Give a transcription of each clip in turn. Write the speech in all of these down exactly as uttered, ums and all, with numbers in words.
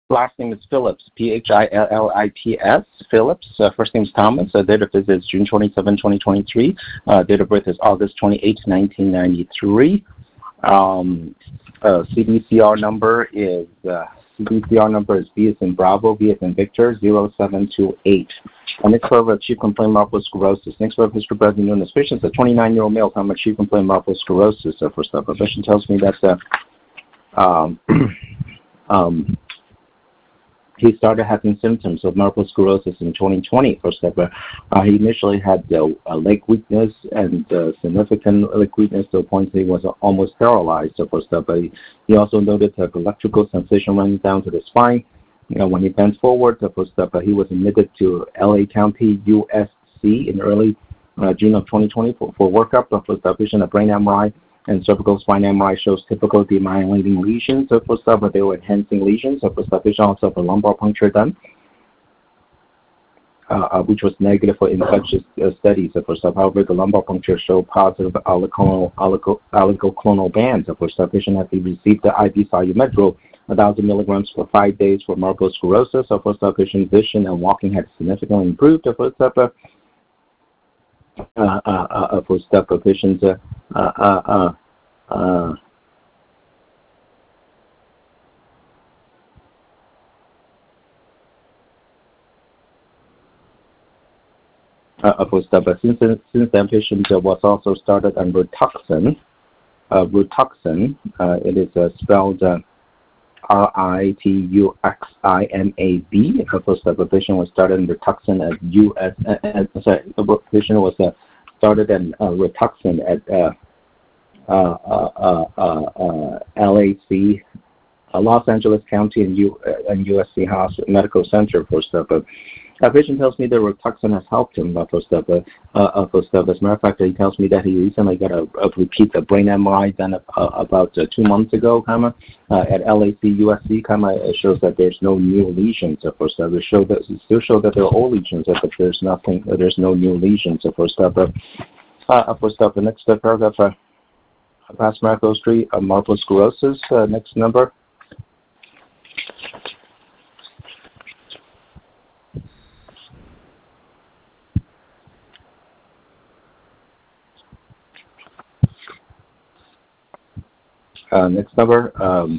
Last name is Phillips, P H I L L I P S, Phillips. Uh, first name is Thomas. Uh, date of birth is June twenty-seventh, twenty twenty-three. Uh, date of birth is August twenty-eighth, nineteen ninety-three. Um, uh, C D C R number is uh, C D C R number is V as in Bravo, V as in Victor, zero seven two eight. And next for acute complaint multiple sclerosis. Next for history present known as patient, a twenty-nine-year-old male, from acute complaint multiple sclerosis. So first up, a patient tells me that uh, um, um, he started having symptoms of multiple sclerosis in twenty twenty. First step, uh, he initially had uh, a leg weakness and uh, significant leg weakness to the point that he was almost paralyzed. So first step, uh, he also noted uh, electrical sensation running down to the spine. You know, when he bent forward, the first step, uh, he was admitted to L A County U S C in early uh, June of twenty twenty for, for workup. The first step, vision, a brain M R I and cervical spine M R I shows typical demyelinating lesions. So first step, they were enhancing lesions. So first step, vision also a lumbar puncture done, uh, uh, which was negative for infectious uh, studies. So first step, however, the lumbar puncture showed positive oligoclonal, oligoclonal bands. So first step, vision had to receive the I V Solumetro one thousand milligrams for five days for multiple sclerosis. So first step, vision, vision and walking had significantly improved. So first step, uh, uh, uh, uh, for step of vision, uh, uh, uh, uh, uh, for step, uh, since, since then, patient uh, was also started on Rituxan. Uh, Rituxan, uh, it is uh, spelled uh, R I T U X I N A B. The first step of patient was started in Rituxan at U S. Uh, uh, sorry, the patient was uh, started in uh, Rituxan at uh, uh, uh, uh, uh, L A C, uh, Los Angeles County and, U, uh, and U S C Hospital Medical Center. First step. Uh, a patient tells me that Rituxan has helped him. Uh, first step. Uh, uh, first step. As a matter of fact, he tells me that he recently got a, a repeat a brain M R I done uh, about uh, two months ago, comma, uh, at L A C U S C, comma. It shows that there's no new lesions. Uh, first step. It show that it still show that there are old lesions, uh, but there's nothing. Uh, there's no new lesions. Uh, first step. Uh, uh, first step. The next uh, paragraph. Uh, past medical history of multiple sclerosis. Uh, next number. Uh, next number. Um,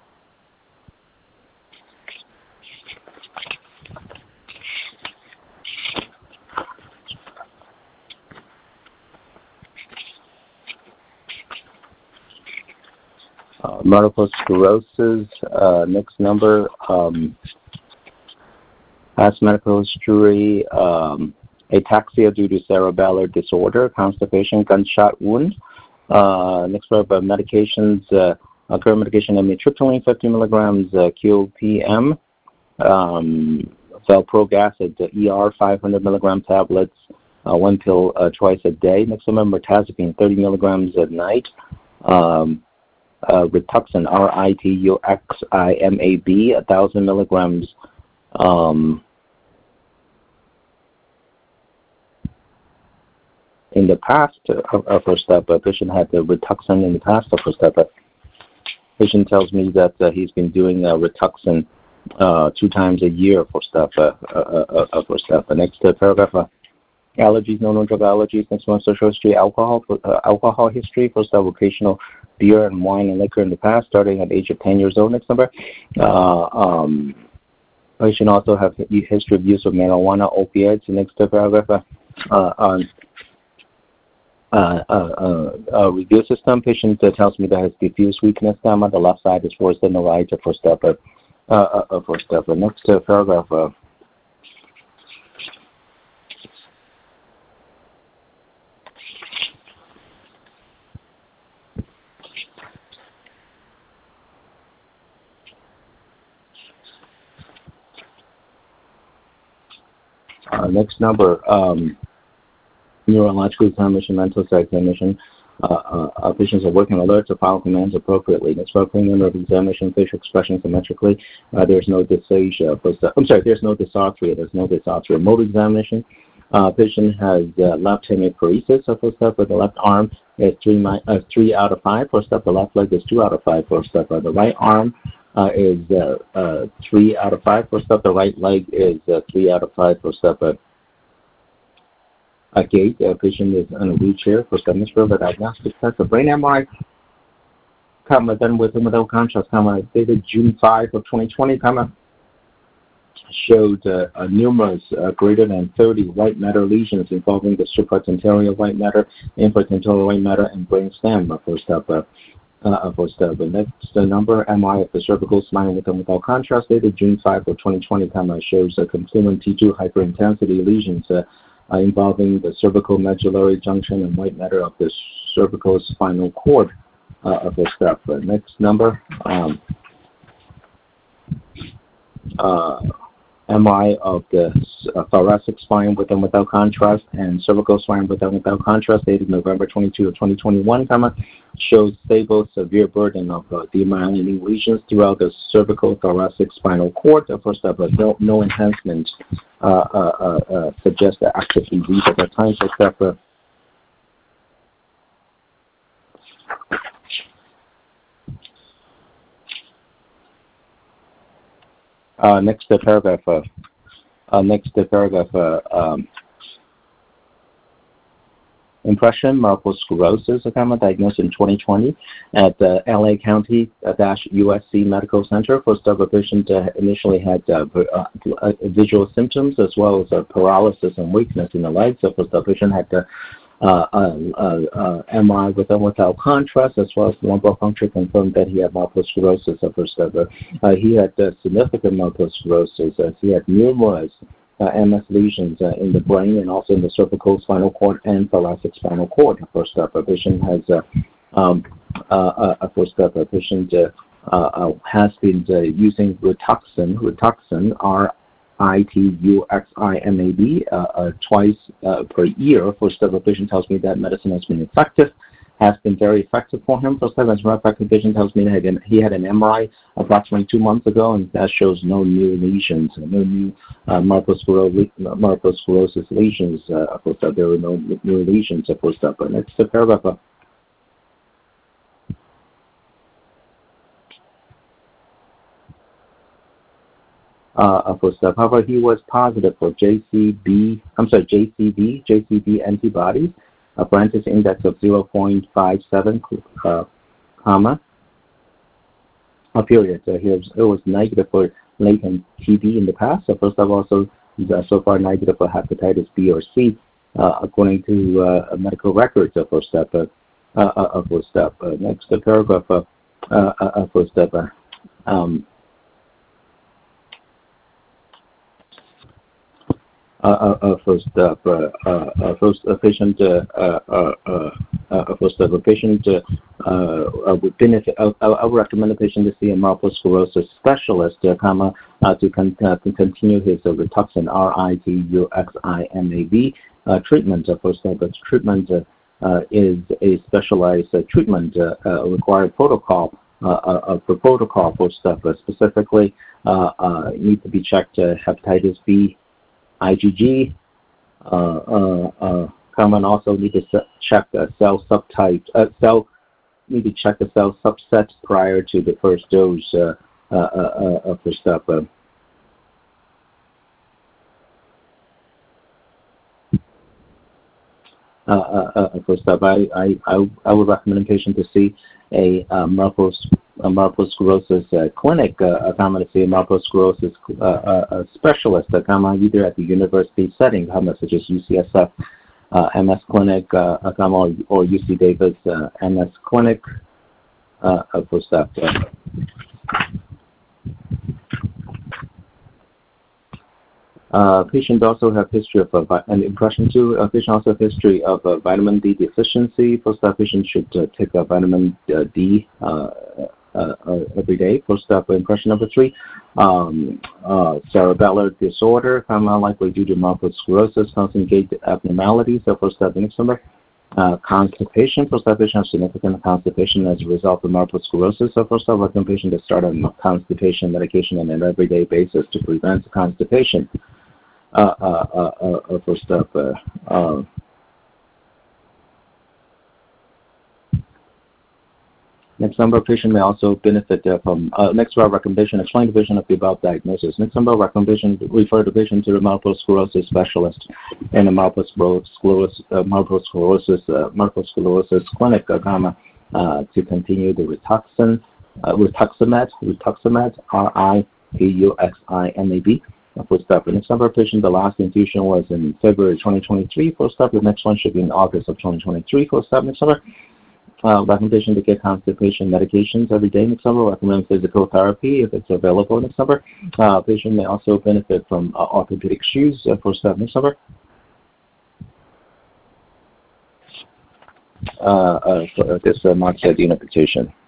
uh, multiple sclerosis. Uh, next number. Um, past medical history. Um, ataxia due to cerebellar disorder, constipation, gunshot wound. Uh, next for uh, medications, uh, uh, current medication, amitriptyline, fifty milligrams, uh, Q P M, um, valprogac, the E R, five hundred milligram tablets, uh, one pill uh, twice a day. Next one, mirtazapine, thirty milligrams at night. Um, uh, Rituxan, R I T U X I M A B, one thousand milligrams. Um, In the past, uh, first step, a patient had the Rituxan in the past. First step, a patient tells me that uh, he's been doing uh, Rituxan uh, two times a year for step. Uh, uh, uh, for step. The next uh, paragraph, uh, allergies, no drug allergies. Next one, social history, alcohol, uh, alcohol history. First step, occasional beer and wine and liquor in the past, starting at the age of ten years old. Next number. Uh, um, patient also have history of use of marijuana, opiates. Next uh, paragraph. Uh, uh, um, Uh, uh, uh, uh, review system. Patient uh, tells me that has diffuse weakness down on the left side is worse than the right. Uh, first step. Uh, uh, uh, first step. Uh, next uh, paragraph. Uh, uh, next number. Um, neurological examination, mental examination. Uh, uh, patients are working alert to file commands appropriately. Next for cranial examination, facial expression symmetrically. Uh, there's no dysphagia. I'm sorry, there's no dysarthria. There's no dysarthria. Motor examination. Uh, patient has uh, left hemiparesis. So first step, for the left arm is three, uh, three out of five. First step, the left leg is two out of five. First step, uh, the right arm uh, is uh, uh, three out of five. First up, the right leg is uh, three out of five. First up, uh, a gait. The patient is on a wheelchair. First up, the diagnostic test. The brain M R I, comma, done with and without contrast, comma, dated June fifth of twenty twenty, comma, showed uh, uh, numerous uh, greater than thirty white matter lesions involving the supratentorial white matter, infratentorial white matter, and brain stem. Uh, first up, uh, uh, first up, the next uh, number, M R I of the cervical spine with and without contrast, dated June fifth of twenty twenty, comma, shows uh, confluent T two hyperintensity lesions uh, uh, involving the cervical medullary junction and white matter of the cervical spinal cord. Uh, of this stuff. Uh, next number, um, uh, M R I of the uh, thoracic spine with and without contrast and cervical spine with and without contrast, dated November twenty-second of twenty twenty-one, comma, shows stable severe burden of uh, demyelinating lesions throughout the cervical thoracic spinal cord. Uh, first up, uh, no, no enhancement uh, uh, uh, uh, suggests the active disease at that time. So step uh, Uh, next uh, paragraph. Uh, uh, next uh, paragraph. Uh, um, impression: multiple sclerosis, a comma, diagnosed in twenty twenty at the uh, L A County uh, U S C Medical Center. First up, a patient uh, initially had uh, uh, visual symptoms as well as uh, paralysis and weakness in the legs. So first up, patient had uh, Uh, uh, uh, uh, M R I with and without contrast, as well as lumbar puncture confirmed that he had multiple sclerosis. Uh, first of all, uh, he had uh, significant multiple sclerosis as he had numerous uh, M S lesions uh, in the brain and also in the cervical spinal cord and thoracic spinal cord. First up, a patient has uh, um, uh, uh, first up, a patient uh, uh, has been uh, using Rituxan, Rituxan, R I T U X I M A B uh, uh, twice uh, per year. First up, the patient tells me that medicine has been effective, has been very effective for him. First up, as a matter of fact, the patient tells me that he had an M R I approximately two months ago, and that shows no new lesions, no new uh, multiple, sclerosis, multiple sclerosis lesions. Uh, first up, there were no new lesions. Uh, first up, next uh, paragraph. Uh, Uh, first up, however, he was positive for J C B, I'm sorry, J C V, J C V antibodies, a Francis index of zero point five seven, uh, comma, a period. So here it was negative for latent T B in the past. So first of all, so he's uh, so far negative for hepatitis B or C, uh, according to uh, medical records. Uh, first up, uh, uh, uh, first up, uh, next uh, paragraph. Uh, uh, uh, first up. Uh, um, Uh, uh, first up, uh, uh, uh, first a patient, uh, uh, uh, uh, uh, first up, a patient uh, uh, would benefit. I, I would recommend a patient to see a multiple sclerosis specialist, uh, comma, uh, to, con- uh, to continue his uh, Rituxan, R I T U X I M A B uh, treatment. Uh, first up, this treatment uh, uh, is a specialized uh, treatment uh, uh, required protocol. Uh, uh, for protocol for stuff uh, specifically uh, uh, need to be checked uh, hepatitis B, IgG, uh, uh, uh, common also need to check the cell subtype, uh, cell, need to check the cell subset prior to the first dose uh, uh, uh, of the stuff. Uh, uh, uh, uh, for stuff, I, I, I, I would recommend a patient to see a uh, multiple, a multiple sclerosis uh, clinic, uh, I'm going to see a multiple sclerosis uh, uh, specialist, uh, either at the university setting, such as U C S F uh, M S Clinic, uh, or, or U C Davis uh, M S Clinic, uh, for stuff. Uh, patient also have history of uh, an impression too. Uh, patient also have history of uh, vitamin D deficiency. First up, patient should uh, take a vitamin uh, D uh, uh, uh, every day. First up, impression number three, um, uh, cerebellar disorder, comma, likely due to multiple sclerosis, constant gait abnormalities. So first up, next number. Uh, constipation. First up, patient has significant constipation as a result of multiple sclerosis. So first up, recommend patient to start on constipation medication on an everyday basis to prevent constipation. Uh, uh, uh, uh, first up, uh, uh, Next number patient may also benefit uh, from uh, next number recommendation. Explain the vision of the above diagnosis. Next number recommendation refer the patient to the multiple sclerosis specialist in the multiple sclerosis uh, multiple sclerosis uh, multiple sclerosis clinic uh, gamma uh, to continue the rituxan uh, rituximab rituximab R I P U X I M A B. For step, the next number patient, the last infusion was in February twenty twenty-three. For step, the next one should be in August of twenty twenty-three. For step, next number. Uh, recommendation to get constipation medications every day. Next number, recommend physical therapy if it's available. Next number, uh, patient may also benefit from uh, orthopedic shoes uh, for step. Next number. Uh, uh, so, uh, this uh, marks the identification.